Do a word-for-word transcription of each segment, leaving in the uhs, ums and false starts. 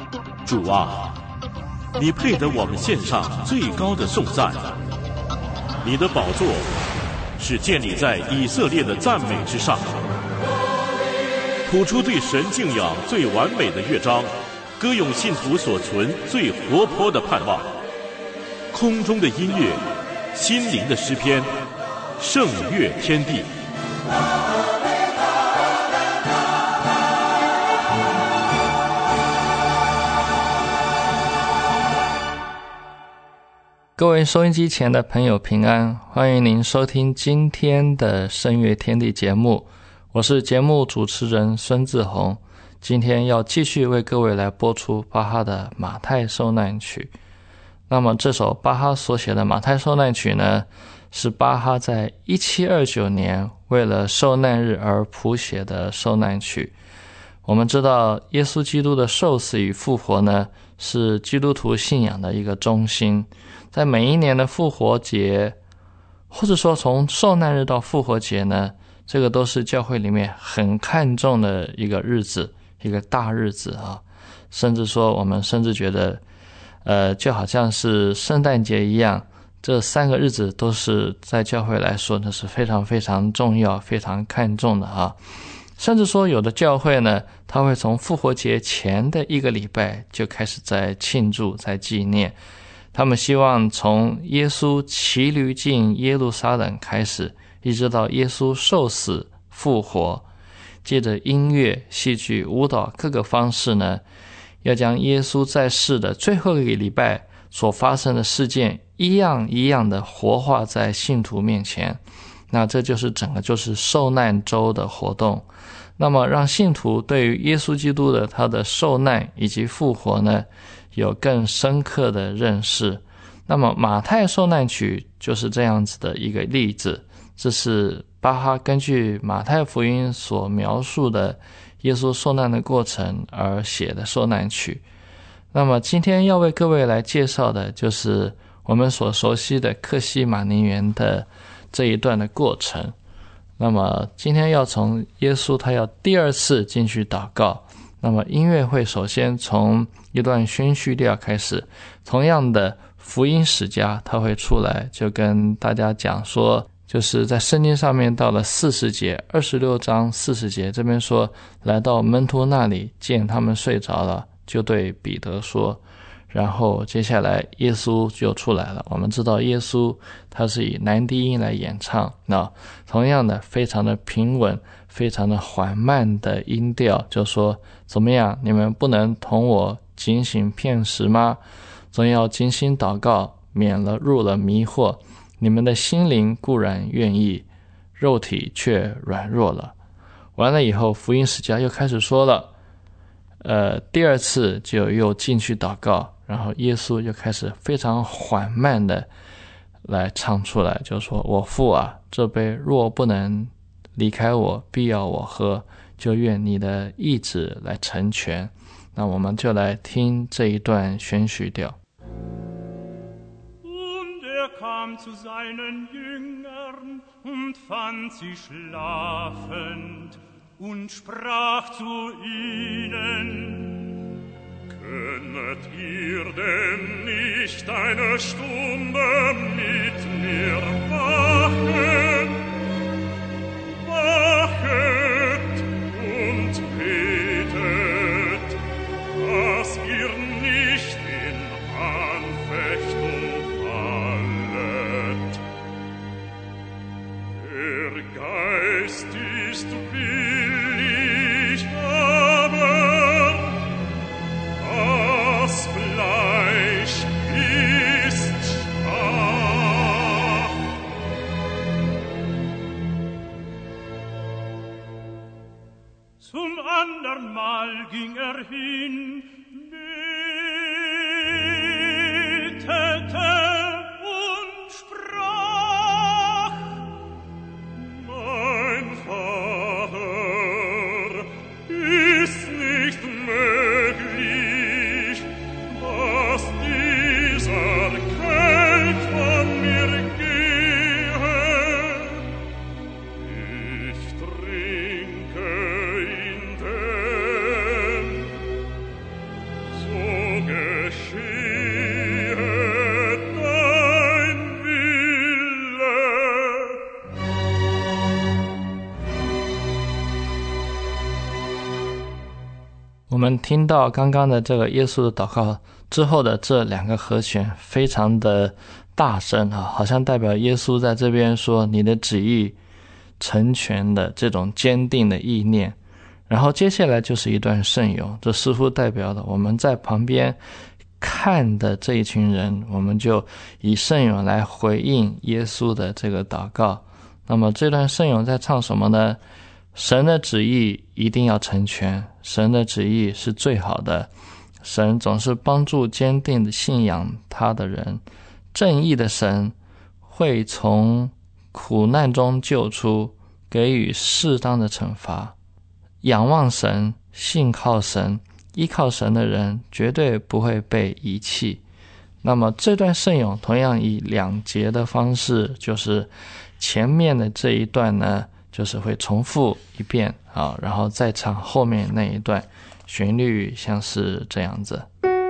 主啊，你配得我们献上最高的颂赞。你的宝座是建立在以色列的赞美之上，谱出对神敬仰最完美的乐章，歌咏信徒所存最活泼的盼望。空中的音乐，心灵的诗篇，圣乐天地。 各位收音机前的朋友平安，欢迎您收听今天的圣乐天地节目，我是节目主持人孙志宏。今天要继续为各位来播出巴哈的马太受难曲。那么这首巴哈所写的马太受难曲呢，是巴哈在一七二九年为了受难日而谱写的受难曲。我们知道耶稣基督的受死与复活呢，是基督徒信仰的一个中心。在每一年的复活节，或者说从受难日到复活节呢，这个都是教会里面很看重的一个日子，一个大日子啊。甚至说我们甚至觉得呃，就好像是圣诞节一样，这三个日子都是在教会来说呢是非常非常重要非常看重的啊。甚至说有的教会呢，他会从复活节前的一个礼拜就开始在庆祝在纪念，他们希望从耶稣骑驴进耶路撒冷开始，一直到耶稣受死复活，借着音乐戏剧舞蹈各个方式呢，要将耶稣在世的最后一个礼拜所发生的事件一样一样的活化在信徒面前。那这就是整个就是受难周的活动，那么让信徒对于耶稣基督的他的受难以及复活呢，有更深刻的认识。那么马太受难曲就是这样子的一个例子，这是巴哈根据马太福音所描述的耶稣受难的过程而写的受难曲。那么今天要为各位来介绍的就是我们所熟悉的客西马尼园的这一段的过程。那么今天要从耶稣他要第二次进去祷告，那么音乐会首先从一段宣叙调开始，同样的福音史家他会出来就跟大家讲说，就是在圣经上面到了四十节二十六章四十节这边说，来到门徒那里见他们睡着了，就对彼得说，然后接下来耶稣就出来了。我们知道耶稣他是以男低音来演唱，那同样的非常的平稳非常的缓慢的音调，就说怎么样，你们不能同我警醒片时吗？总要精心祷告，免了入了迷惑。你们的心灵固然愿意，肉体却软弱了。完了以后福音史家又开始说了，呃，第二次就又进去祷告，然后耶稣就开始非常缓慢的来唱出来，就说，我父啊，这杯若不能离开我，必要我喝，就愿你的意志来成全。那我们就来听这一段宣叙调。 Kam zu seinen Jüngern und fand sie schlafend und sprach zu ihnen, könnet ihr denn nicht eine Stunde mit mir wachen? Wachet und betet, dass ihr nicht in Anfechtung Geist ist willig, aber das Fleisch ist schwach. Zum andern Mal ging er hin, betete und sprach, mein Vater, ist nicht möglich, dass dieser Kelch von mir gehe. Ich trinke ihn denn, so 我们听到刚刚的这个耶稣的祷告之后的这两个和弦非常的大声啊，好像代表耶稣在这边说你的旨意成全的这种坚定的意念。然后接下来就是一段圣咏，这似乎代表了我们在旁边看的这一群人，我们就以圣咏来回应耶稣的这个祷告。那么这段圣咏在唱什么呢？神的旨意一定要成全，神的旨意是最好的，神总是帮助坚定的信仰他的人，正义的神会从苦难中救出，给予适当的惩罚。仰望神，信靠神，依靠神的人绝对不会被遗弃。那么这段圣咏同样以两节的方式，就是前面的这一段呢就是会重复一遍啊，然后再唱后面那一段，旋律像是这样子。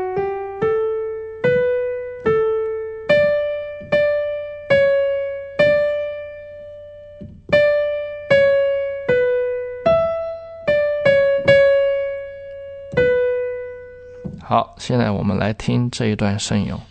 好，现在我们来听这一段圣咏。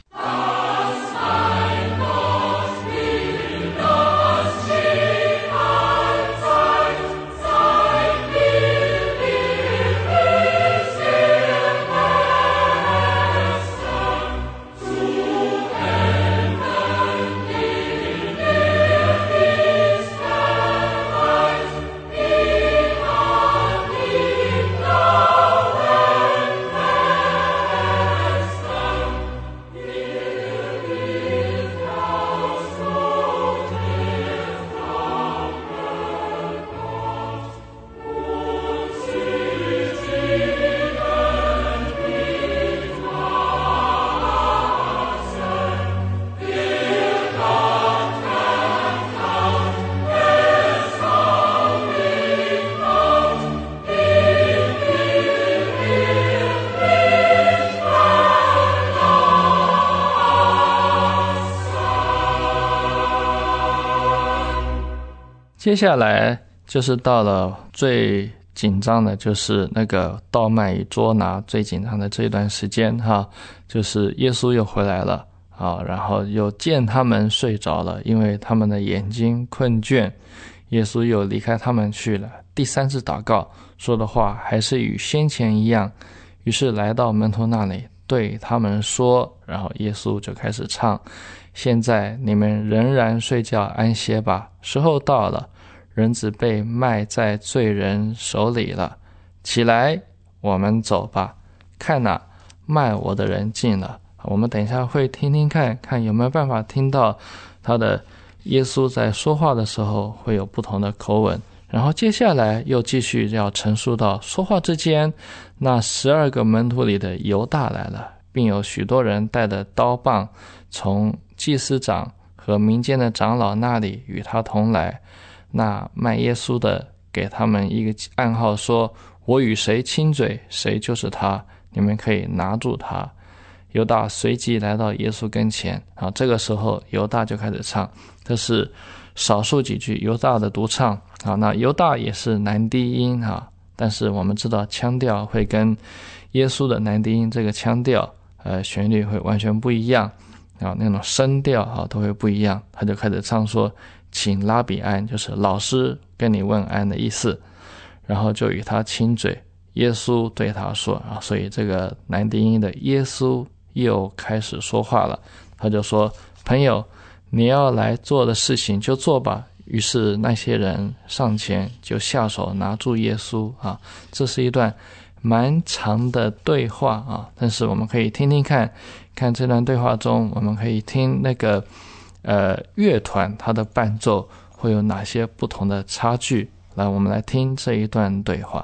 接下来就是到了最紧张的，就是那个倒卖与捉拿最紧张的这一段时间哈，就是耶稣又回来了啊，然后又见他们睡着了，因为他们的眼睛困倦，耶稣又离开他们去了。第三次祷告说的话还是与先前一样，于是来到门徒那里对他们说，然后耶稣就开始唱，现在你们仍然睡觉安歇吧，时候到了，人子被卖在罪人手里了，起来，我们走吧，看哪，卖我的人进了。我们等一下会听听看看有没有办法听到他的耶稣在说话的时候会有不同的口吻。然后接下来又继续要陈述到说话之间，那十二个门徒里的犹大来了，并有许多人带着刀棒从祭司长和民间的长老那里与他同来。那卖耶稣的给他们一个暗号，说我与谁亲嘴，谁就是他，你们可以拿住他。犹大随即来到耶稣跟前啊，这个时候犹大就开始唱，这是少数几句犹大的独唱啊。那犹大也是男低音啊，但是我们知道腔调会跟耶稣的男低音这个腔调呃旋律会完全不一样啊，那种声调啊都会不一样。他就开始唱说，请拉比安，就是老师跟你问安的意思，然后就与他亲嘴。耶稣对他说啊，所以这个男低音的耶稣又开始说话了，他就说，朋友，你要来做的事情就做吧。于是那些人上前就下手拿住耶稣啊。这是一段蛮长的对话啊，但是我们可以听听看，看这段对话中，我们可以听那个呃乐团它的伴奏会有哪些不同的差距。来，我们来听这一段对话。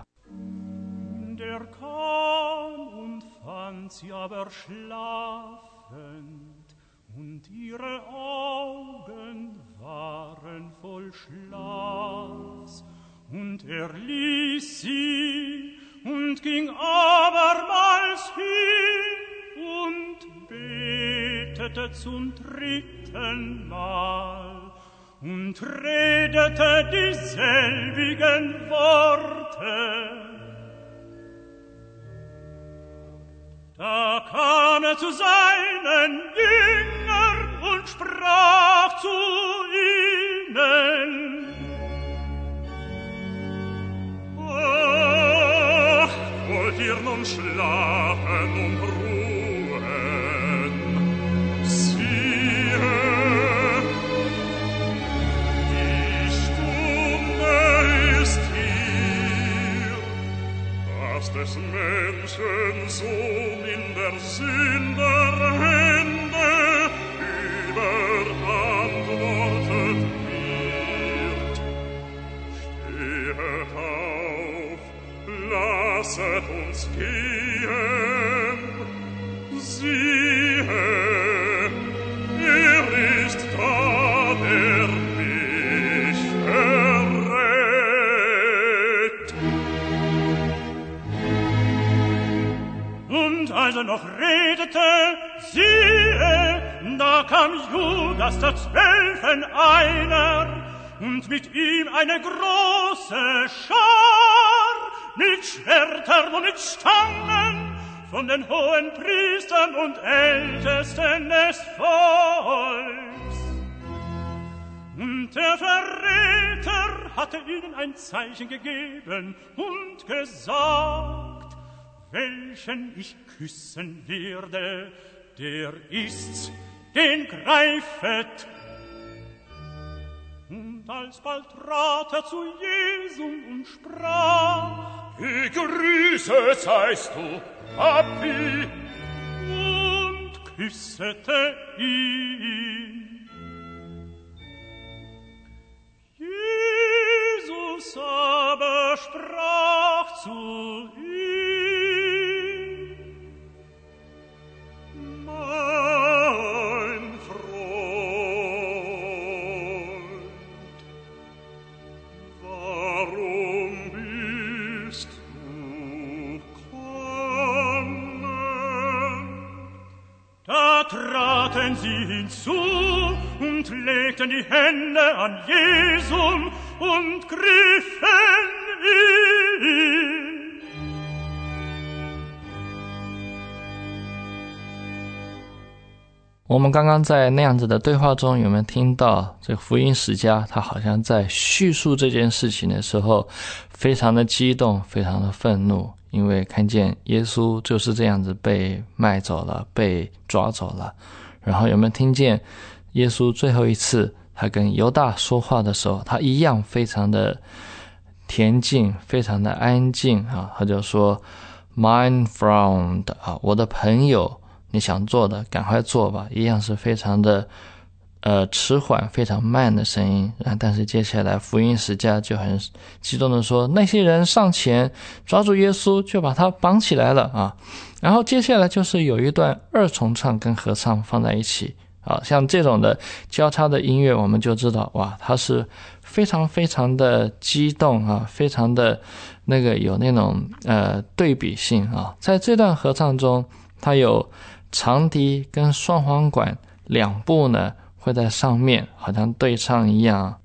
Der kam und fand sie aber schlafend, und ihre Augen waren voll Schlafs, und er ließ sie und ging abermals hin und betete zum dritten Mal und redete dieselbigen Worte. Da kam er zu seinen Jüngern und sprach zu ihnen: Ach, wollt ihr nun schlafen und ruhen? Siehe, die Stunde ist hier, dass des Menschen Sohn in der Sünder Hände überantwortet wird. Stehet auf, lasset uns gehen, siehe, er ist da, der mich errät. Und als er noch redete, siehe, da kam Judas der Zwölfen einer, und mit ihm eine große Schar, mit Schwertern und mit Stangen, von den hohen Priestern und Ältesten des Volks. Und der Verräter hatte ihnen ein Zeichen gegeben und gesagt: Welchen ich küssen werde, der ist's, den greifet. Und alsbald trat er zu Jesum und sprach: Gegrüßet seist du, Rabbi, und küssete ihn. Jesus aber sprach zu ihm: Mein Freund, warum bist du gekommen? Da traten sie hinzu und legten die Hände an Jesum und griffen ihn. 我们刚刚在那样子的对话中，有没有听到这个福音使家他好像在叙述这件事情的时候非常的激动，非常的愤怒，因为看见耶稣就是这样子被卖走了，被抓走了。然后有没有听见耶稣最后一次他跟犹大说话的时候，他一样非常的恬静，非常的安静啊，他就说 My friend 啊，我的朋友，你想做的赶快做吧，一样是非常的呃迟缓，非常慢的声音。但是接下来福音使家就很激动的说，那些人上前抓住耶稣，就把他绑起来了啊。然后接下来就是有一段二重唱跟合唱放在一起啊，像这种的交叉的音乐，我们就知道哇，它是非常非常的激动啊，非常的那个有那种呃对比性啊。在这段合唱中，它有长笛跟双簧管两部呢会在上面，好像对唱一样。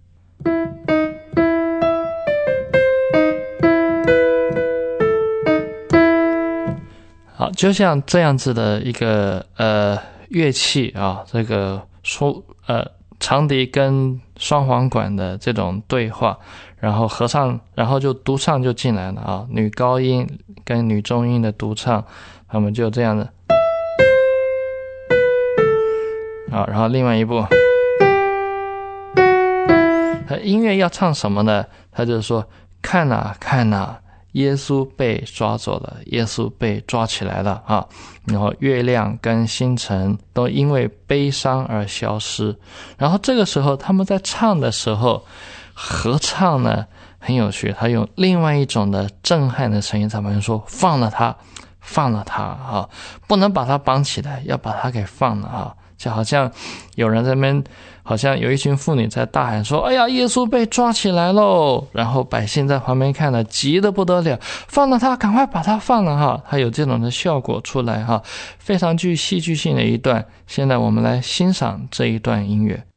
好，就像这样子的一个呃乐器啊，这个说呃长笛跟双簧管的这种对话，然后合唱，然后就独唱就进来了啊，女高音跟女中音的独唱，他们就这样的。好，然后另外一部，音乐要唱什么呢？他就说看啊看啊，耶稣被抓走了，耶稣被抓起来了啊！然后月亮跟星辰都因为悲伤而消失。然后这个时候他们在唱的时候，合唱呢很有趣，他用另外一种的震撼的声音在旁边说：“放了他，放了他啊！不能把他绑起来，要把他给放了啊！”就好像有人在那边，好像有一群妇女在大喊说：“哎呀，耶稣被抓起来喽！”然后百姓在旁边看了，急得不得了，放了他，赶快把他放了哈！它有这种的效果出来哈，非常具戏剧性的一段。现在我们来欣赏这一段音乐。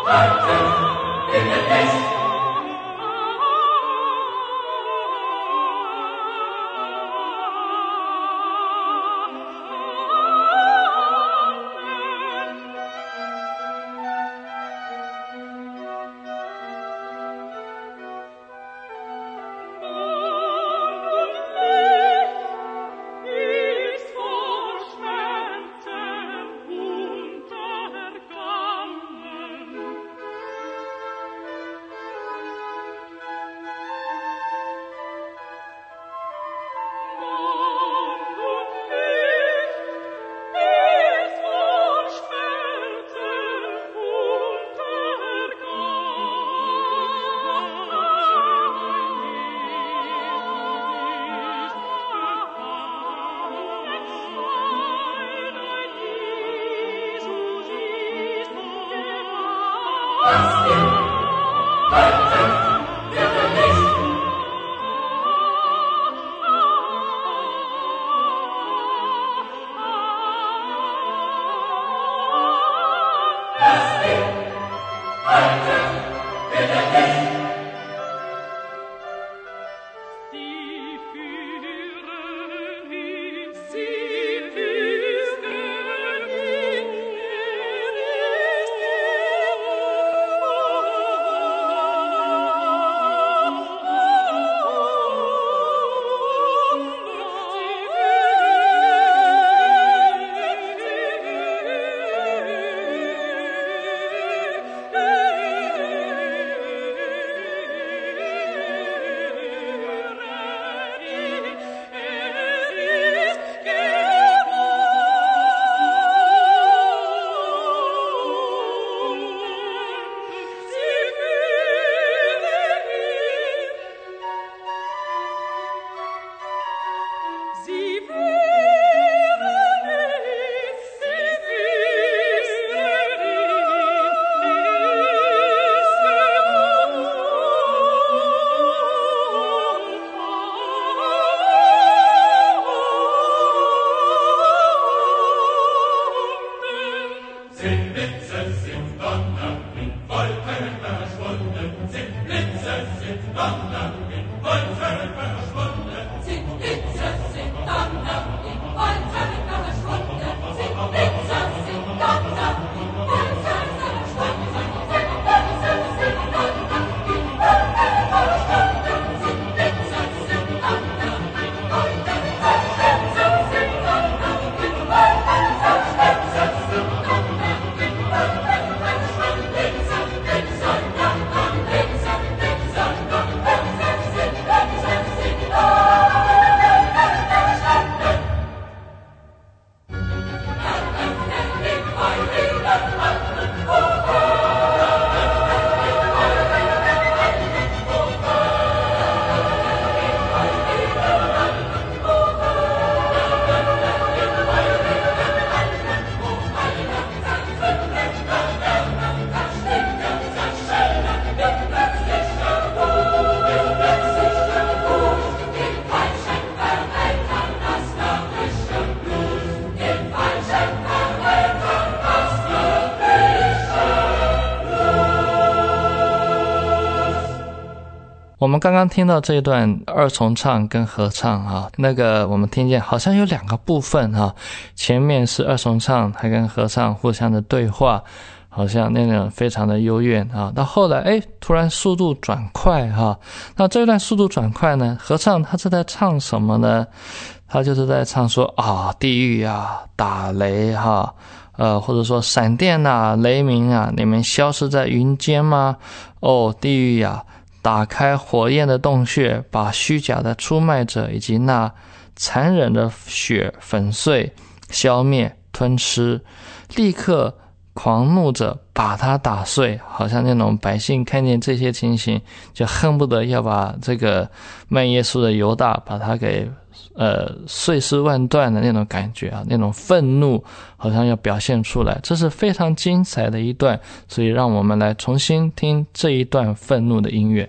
我们刚刚听到这一段二重唱跟合唱啊，那个我们听见好像有两个部分哈、啊，前面是二重唱，还跟合唱互相的对话，好像那种非常的幽怨啊。到后来哎，突然速度转快哈、啊，那这段速度转快呢，合唱他是在唱什么呢？他就是在唱说啊，地狱啊，打雷哈、啊。呃，或者说闪电啊，雷鸣啊，你们消失在云间吗？哦，地狱呀、啊，打开火焰的洞穴，把虚假的出卖者以及那残忍的血粉碎、消灭、吞吃，立刻狂怒着把它打碎，好像那种百姓看见这些情形，就恨不得要把这个卖耶稣的犹大把它给呃碎尸万段的那种感觉啊，那种愤怒好像要表现出来，这是非常精彩的一段，所以让我们来重新听这一段愤怒的音乐。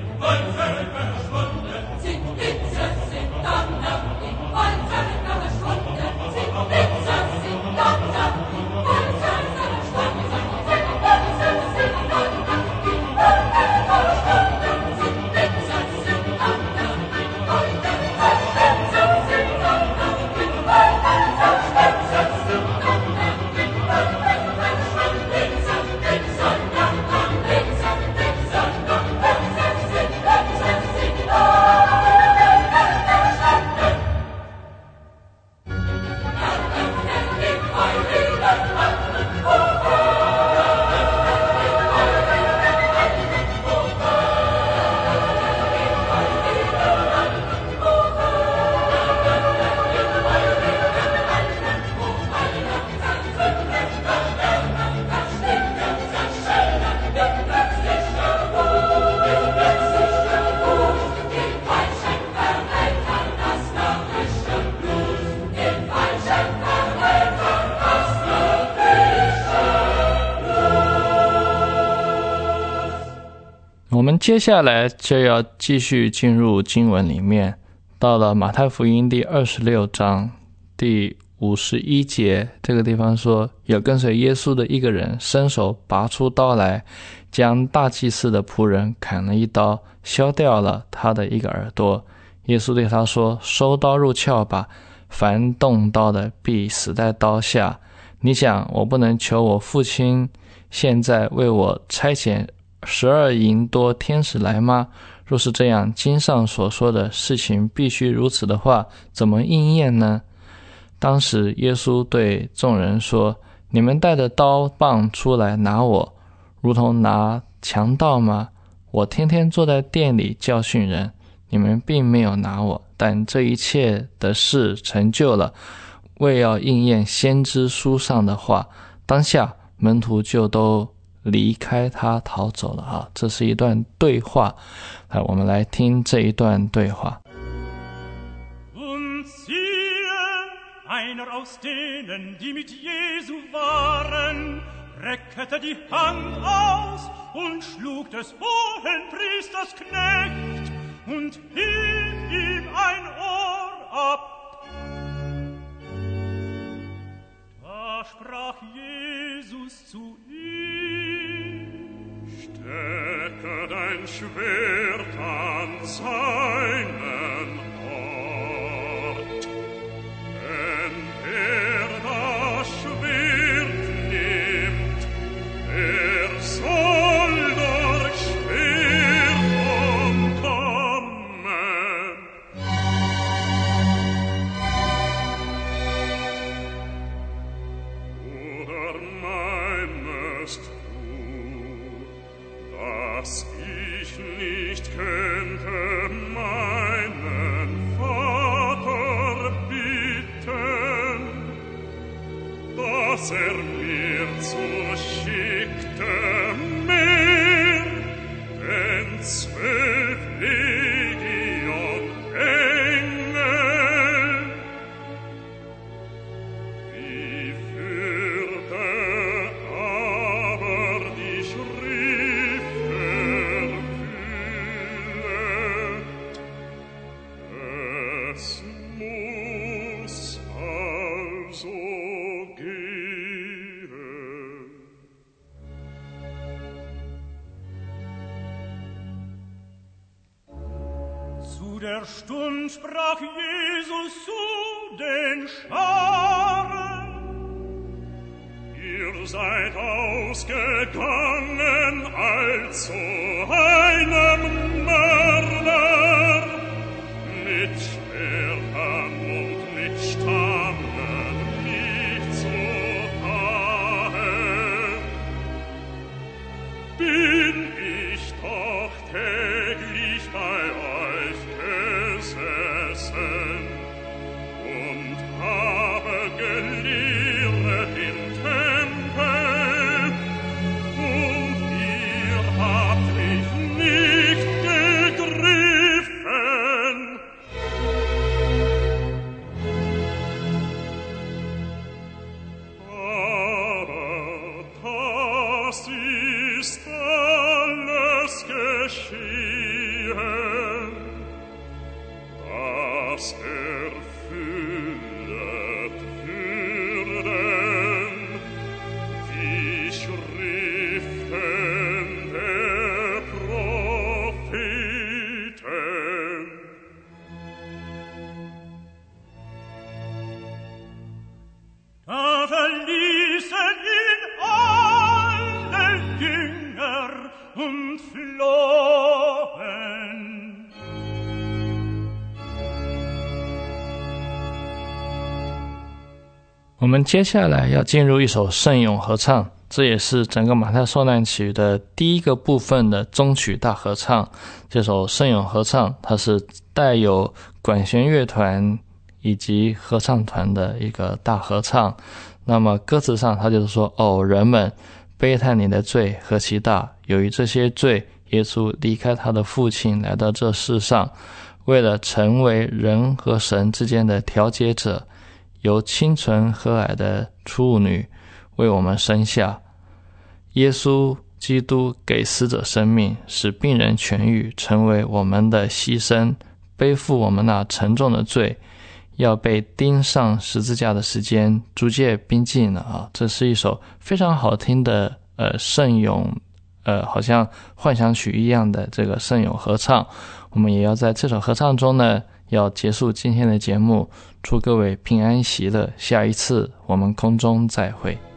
Wollte 们接下来就要继续进入经文里面，到了马太福音第二十六章第五十一节，这个地方说，有跟随耶稣的一个人伸手拔出刀来，将大祭司的仆人砍了一刀，削掉了他的一个耳朵。耶稣对他说，收刀入鞘吧，凡动刀的必死在刀下。你想我不能求我父亲现在为我差遣十二营多天使来吗？若是这样，经上所说的事情必须如此的话，怎么应验呢？当时耶稣对众人说，你们带着刀棒出来拿我，如同拿强盗吗？我天天坐在店里教训人，你们并没有拿我，但这一切的事成就了，为要应验先知书上的话。当下门徒就都离开他逃走了啊！这是一段对话，来，我们来听这一段对话。 Einer aus denen, die mit Jesu waren, reckte die Hand aus und schlug des Hohenpriesters Knecht und hieb ihm ein Ohr ab. Da sprach Jesus zu ihm, stecke dein Schwert an seinen Ort. Wer das Schwert nimmt, der soll durch Schwert umkommen. Oder meinest du, dass ich nicht könnte meinen Vater bitten, dass er mir zuschickte mehr, denn zwölf Legion Engel, wie würde aber die Schrift erfüllet, es muss also zu der Stund sprach Jesus zu den Scharen, ihr seid ausgegangen als zu einem Mörder, mit Schwertern und mit Stangen mich zu hauen. Bin ich doch täglich bei euch gesessen und habe gelehrt im Tempel, und ihr habt mich nicht gegriffen. Aber das ist alles geschehen, das erfüllet würden die Schriften der Propheten. Da verließen ihn alle Jünger und flohen. 我们接下来要进入一首圣咏合唱，这也是整个马太受难曲的第一个部分的中曲大合唱。这首圣咏合唱，它是带有管弦乐团以及合唱团的一个大合唱。那么歌词上它就是说，哦，人们，悲叹你的罪何其大，由于这些罪，耶稣离开他的父亲来到这世上，为了成为人和神之间的调解者，由清纯和蔼的处女为我们生下。耶稣基督给死者生命，使病人痊愈，成为我们的牺牲，背负我们那沉重的罪，要被钉上十字架的时间逐渐逼近了啊！这是一首非常好听的呃圣咏，呃好像幻想曲一样的这个圣咏合唱。我们也要在这首合唱中呢，要结束今天的节目，祝各位平安喜乐，下一次我们空中再会。